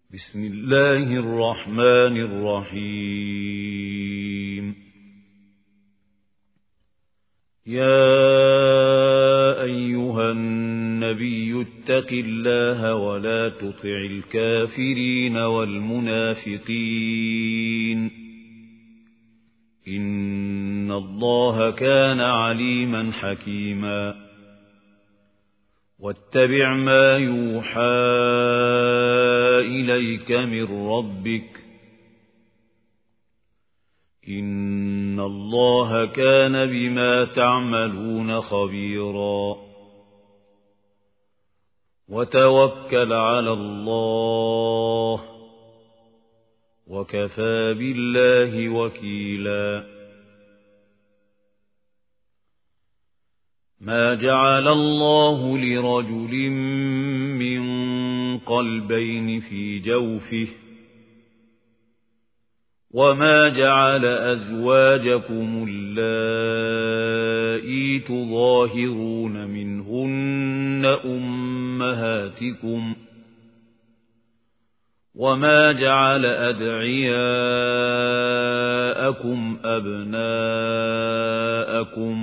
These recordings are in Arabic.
بسم الله الرحمن الرحيم. يا أيها النبي اتق الله ولا تطع الكافرين والمنافقين إن الله كان عليما حكيما. واتبع ما يوحى إليك من ربك إن الله كان بما تعملون خبيرا. وتوكل على الله وكفى بالله وكيلا. ما جعل الله لرجل من قلبين في جوفه وما جعل أزواجكم اللائي تظاهرون منهن أمهاتكم وما جعل أدعياءكم أبناءكم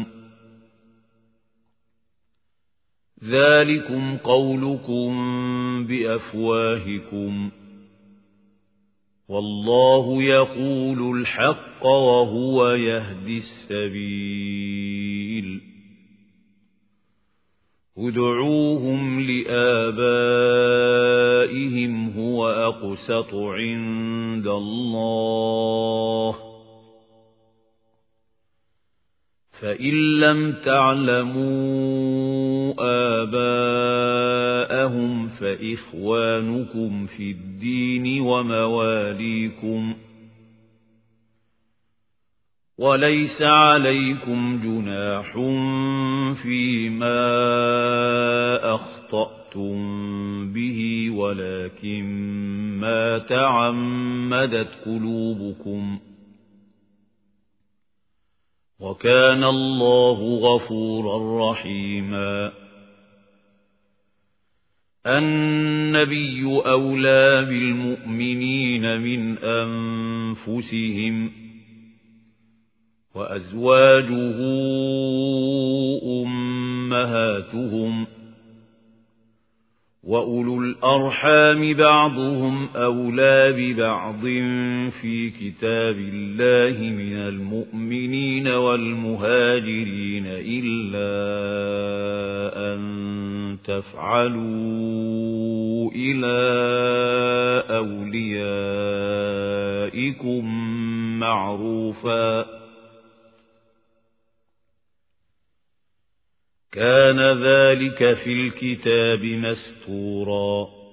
ذلكم قولكم بأفواهكم والله يقول الحق وهو يهدي السبيل. ادعوهم لآبائهم هو أقسط عند الله فإن لم تعلموا آباءهم فإخوانكم في الدين ومواليكم وليس عليكم جناح فيما أخطأتم به ولكن ما تعمدت قلوبكم وكان الله غفورا رحيما. النبي أولى بالمؤمنين من أنفسهم وأزواجه أمهاتهم وأولو الأرحام بعضهم أولى ببعض في كتاب الله من المؤمنين والمهاجرين إلا أن تفعلوا إلى أوليائكم معروفا كان ذلك في الكتاب مستورا.